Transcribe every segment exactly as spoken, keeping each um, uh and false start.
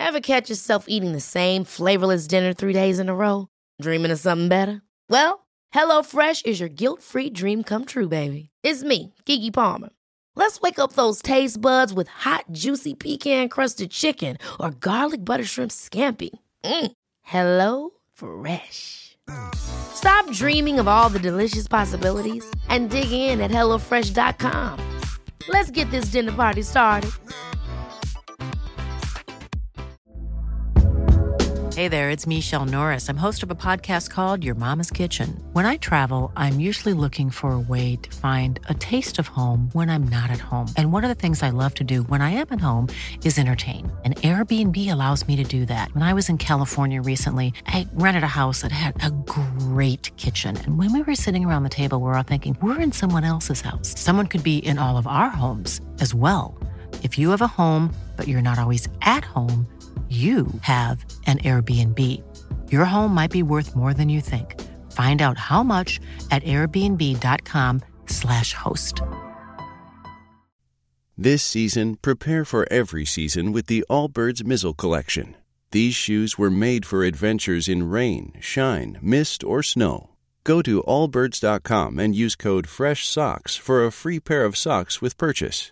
Ever catch yourself eating the same flavorless dinner three days in a row? Dreaming of something better? Well, HelloFresh is your guilt-free dream come true, baby. It's me, Keke Palmer. Let's wake up those taste buds with hot, juicy pecan-crusted chicken or garlic butter shrimp scampi. Mm. Hello Fresh. Stop dreaming of all the delicious possibilities and dig in at hello fresh dot com. Let's get this dinner party started. Hey there, it's Michelle Norris. I'm host of a podcast called Your Mama's Kitchen. When I travel, I'm usually looking for a way to find a taste of home when I'm not at home. And one of the things I love to do when I am at home is entertain. And Airbnb allows me to do that. When I was in California recently, I rented a house that had a great kitchen. And when we were sitting around the table, we were all thinking, we're in someone else's house. Someone could be in all of our homes as well. If you have a home, but you're not always at home, you have an Airbnb. Your home might be worth more than you think. Find out how much at airbnb.com slash host. This season, prepare for every season with the Allbirds Mizzle Collection. These shoes were made for adventures in rain, shine, mist, or snow. Go to allbirds dot com and use code FRESHSOCKS for a free pair of socks with purchase.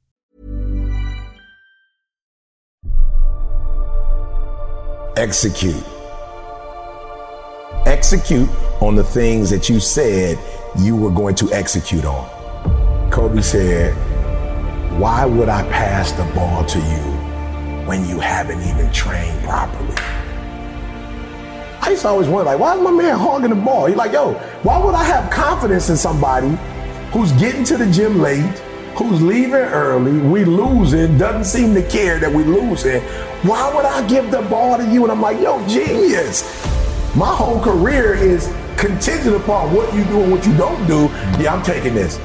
Execute. Execute on the things that you said you were going to execute on. Kobe said, why would I pass the ball to you when you haven't even trained properly? I used to always wonder, like, why is my man hogging the ball? He's like, yo, why would I have confidence in somebody who's getting to the gym late, who's leaving early, we losing, doesn't seem to care that we losing? Why would I give the ball to you? And I'm like, yo, genius. My whole career is contingent upon what you do and what you don't do. Yeah, I'm taking this.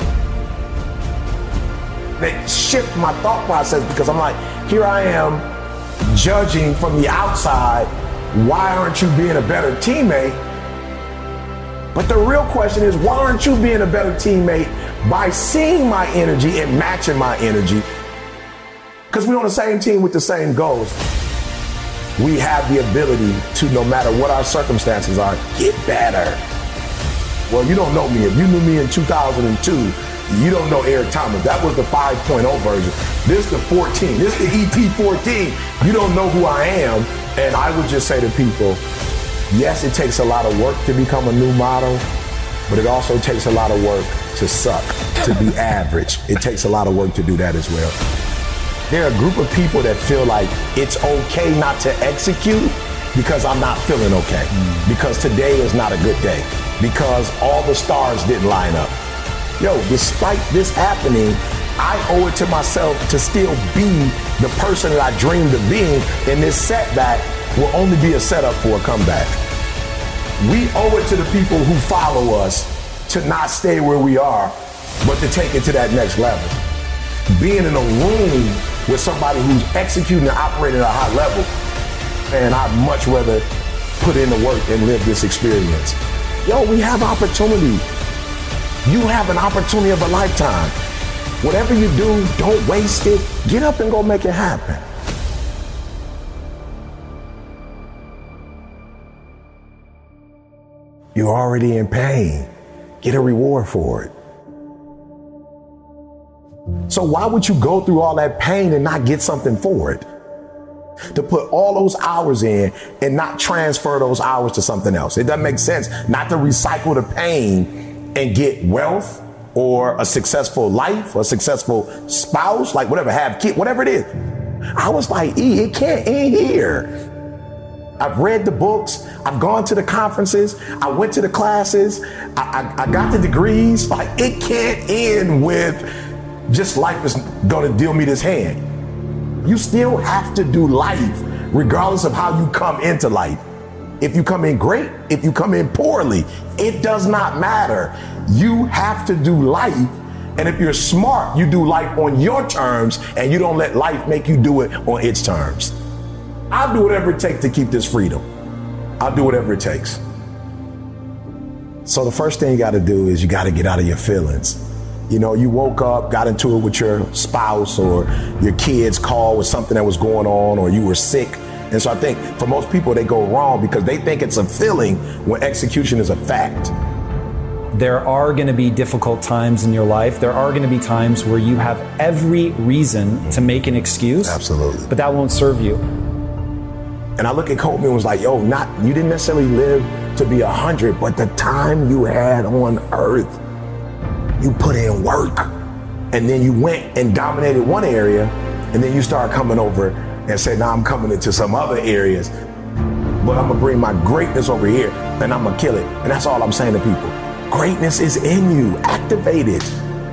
They shift my thought process because I'm like, here I am judging from the outside. Why aren't you being a better teammate? But the real question is, why aren't you being a better teammate by seeing my energy and matching my energy? Because we're on the same team with the same goals. We have the ability to, no matter what our circumstances are, get better. Well, you don't know me. If you knew me in two thousand two, you don't know Eric Thomas. That was the five point oh version. This is the fourteen. This is the E T fourteen. You don't know who I am. And I would just say to people, yes, it takes a lot of work to become a new model, but it also takes a lot of work to suck, to be average. It takes a lot of work to do that as well. There are a group of people that feel like it's okay not to execute because I'm not feeling okay, mm. because today is not a good day, because all the stars didn't line up. Yo, despite this happening, I owe it to myself to still be the person that I dreamed of being, and this setback will only be a setup for a comeback. We owe it to the people who follow us to not stay where we are, but to take it to that next level. Being in a room with somebody who's executing and operating at a high level, man, I'd much rather put in the work and live this experience. Yo, we have opportunity. You have an opportunity of a lifetime. Whatever you do, don't waste it. Get up and go make it happen. You're already in pain. Get a reward for it. So why would you go through all that pain and not get something for it? To put all those hours in and not transfer those hours to something else. It doesn't make sense not to recycle the pain and get wealth or a successful life or a successful spouse, like whatever, have kids, whatever it is. I was like, E, it can't end here. I've read the books. I've gone to the conferences. I went to the classes. I, I, I got the degrees. Like, it can't end with just life is going to deal me this hand. You still have to do life regardless of how you come into life. If you come in great, if you come in poorly, it does not matter. You have to do life. And if you're smart, you do life on your terms and you don't let life make you do it on its terms. I'll do whatever it takes to keep this freedom. I'll do whatever it takes. So the first thing you got to do is you got to get out of your feelings. You know, you woke up, got into it with your spouse or your kids' call with something that was going on, or you were sick. And so I think for most people, they go wrong because they think it's a feeling when execution is a fact. There are going to be difficult times in your life. There are going to be times where you have every reason to make an excuse. Absolutely. But that won't serve you. And I look at Kobe and was like, yo, not you didn't necessarily live to be a hundred, but the time you had on earth, you put in work. And then you went and dominated one area, and then you start coming over and said, now I'm coming into some other areas, but I'm gonna bring my greatness over here and I'm gonna kill it. And that's all I'm saying to people. Greatness is in you, activate it.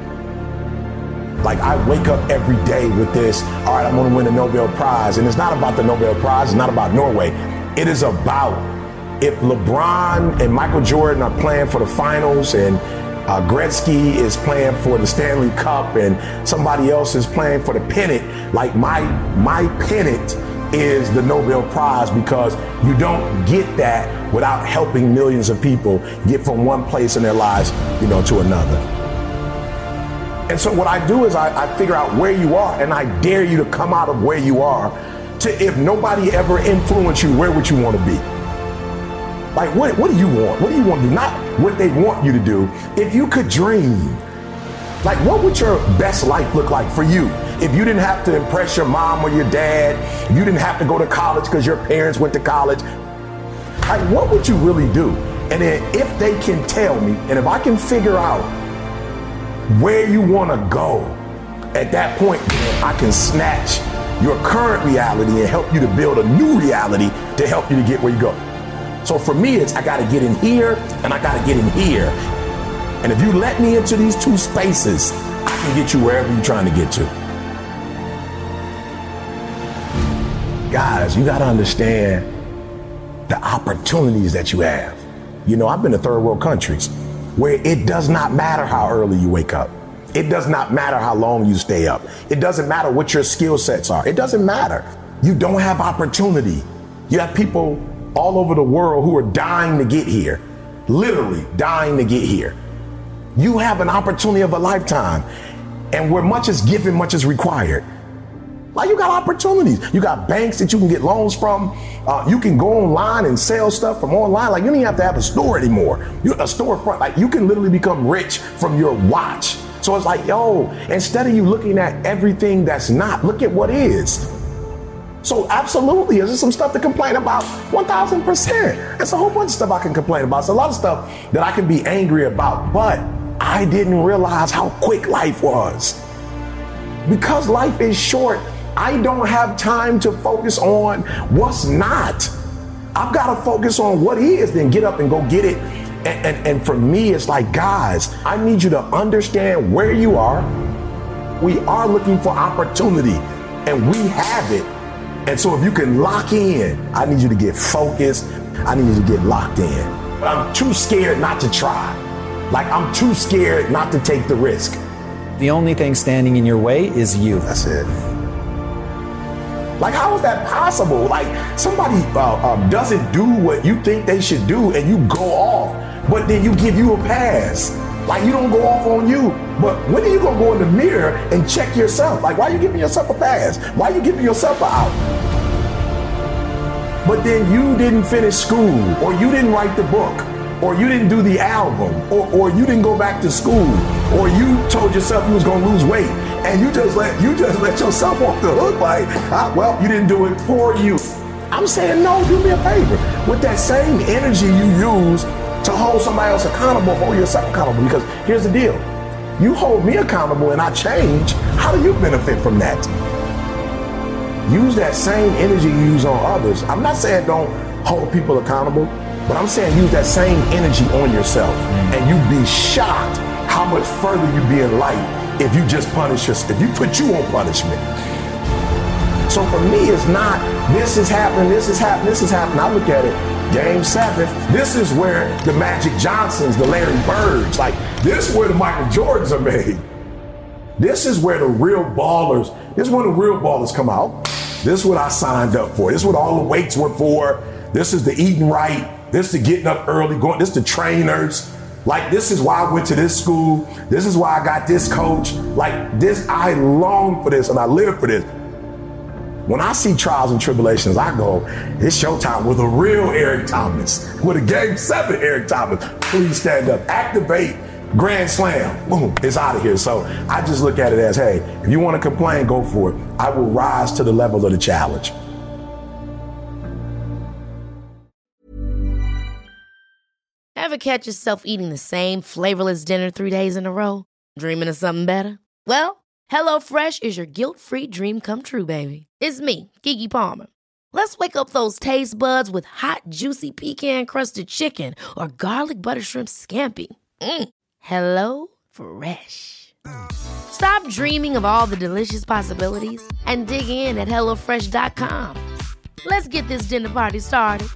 Like I wake up every day with this, all right, I'm gonna win a Nobel Prize. And it's not about the Nobel Prize, it's not about Norway. It is about if LeBron and Michael Jordan are playing for the finals and uh, Gretzky is playing for the Stanley Cup and somebody else is playing for the pennant, like my, my pennant is the Nobel Prize, because you don't get that without helping millions of people get from one place in their lives, you know, to another. And so what I do is I, I figure out where you are, and I dare you to come out of where you are to, if nobody ever influenced you, where would you want to be? Like, what, what do you want? What do you want to do? Not what they want you to do. If you could dream, like what would your best life look like for you? If you didn't have to impress your mom or your dad, you didn't have to go to college because your parents went to college, like what would you really do? And then if they can tell me, and if I can figure out where you want to go, at that point, I can snatch your current reality and help you to build a new reality to help you to get where you go. So for me, it's I got to get in here and I got to get in here. And if you let me into these two spaces, I can get you wherever you're trying to get to. Guys, you got to understand the opportunities that you have. You know, I've been to third world countries where it does not matter how early you wake up. It does not matter how long you stay up. It doesn't matter what your skill sets are. It doesn't matter. You don't have opportunity. You have people all over the world who are dying to get here, literally dying to get here. You have an opportunity of a lifetime, and where much is given, much is required. Like you got opportunities. You got banks that you can get loans from. Uh, you can go online and sell stuff from online. Like you don't even have to have a store anymore. You a storefront. Like you can literally become rich from your watch. So it's like, yo, instead of you looking at everything that's not, look at what is. So absolutely, is there some stuff to complain about? one thousand percent. There's a whole bunch of stuff I can complain about. It's a lot of stuff that I can be angry about, but I didn't realize how quick life was. Because life is short, I don't have time to focus on what's not. I've got to focus on what is, then get up and go get it. And, and, and for me, it's like, guys, I need you to understand where you are. We are looking for opportunity, and we have it. And so if you can lock in, I need you to get focused. I need you to get locked in. But I'm too scared not to try. Like I'm too scared not to take the risk. The only thing standing in your way is you. That's it. Like, how is that possible? Like, somebody uh, uh, doesn't do what you think they should do and you go off, but then you give you a pass. Like, you don't go off on you. But when are you going to go in the mirror and check yourself? Like, why are you giving yourself a pass? Why are you giving yourself an out? But then you didn't finish school, or you didn't write the book, or you didn't do the album, or, or you didn't go back to school, or you told yourself you was going to lose weight, and you just let you just let yourself off the hook like, ah, well, you didn't do it for you. I'm saying, no, do me a favor. With that same energy you use to hold somebody else accountable, hold yourself accountable. Because here's the deal. You hold me accountable and I change. How do you benefit from that? Use that same energy you use on others. I'm not saying don't hold people accountable, but I'm saying use that same energy on yourself. And you'd be shocked how much further you'd be in life if you just punish yourself, if you put you on punishment. So for me, it's not, this is happening, this is happening, this is happening. I look at it, game seven, this is where the Magic Johnsons, the Larry Birds, like this is where the Michael Jordans are made. This is where the real ballers, this is when the real ballers come out. This is what I signed up for. This is what all the weights were for. This is the eating right. This is the getting up early, going, this is the trainers. Like, this is why I went to this school. This is why I got this coach. Like this, I long for this and I live for this. When I see trials and tribulations, I go, it's showtime with a real Eric Thomas, with a game seven Eric Thomas. Please stand up, activate, grand slam, boom, it's out of here. So I just look at it as, hey, if you want to complain, go for it. I will rise to the level of the challenge. Ever catch yourself eating the same flavorless dinner three days in a row? Dreaming of something better? Well, HelloFresh is your guilt-free dream come true, baby. It's me, Keke Palmer. Let's wake up those taste buds with hot, juicy pecan-crusted chicken or garlic butter shrimp scampi. Mm. Hello Fresh. Stop dreaming of all the delicious possibilities and dig in at hello fresh dot com. Let's get this dinner party started.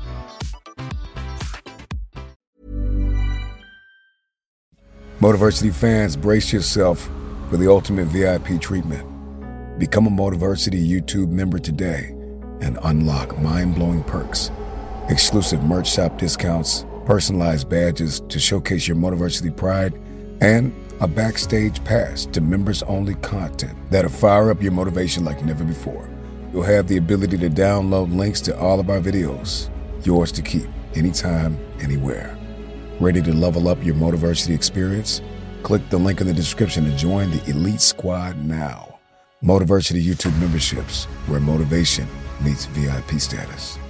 Motiversity fans, brace yourself for the ultimate V I P treatment. Become a Motiversity YouTube member today and unlock mind-blowing perks, exclusive merch shop discounts, personalized badges to showcase your Motiversity pride, and a backstage pass to members-only content that'll fire up your motivation like never before. You'll have the ability to download links to all of our videos, yours to keep, anytime, anywhere. Ready to level up your Motiversity experience? Click the link in the description to join the Elite Squad now. Motiversity YouTube memberships, where motivation meets V I P status.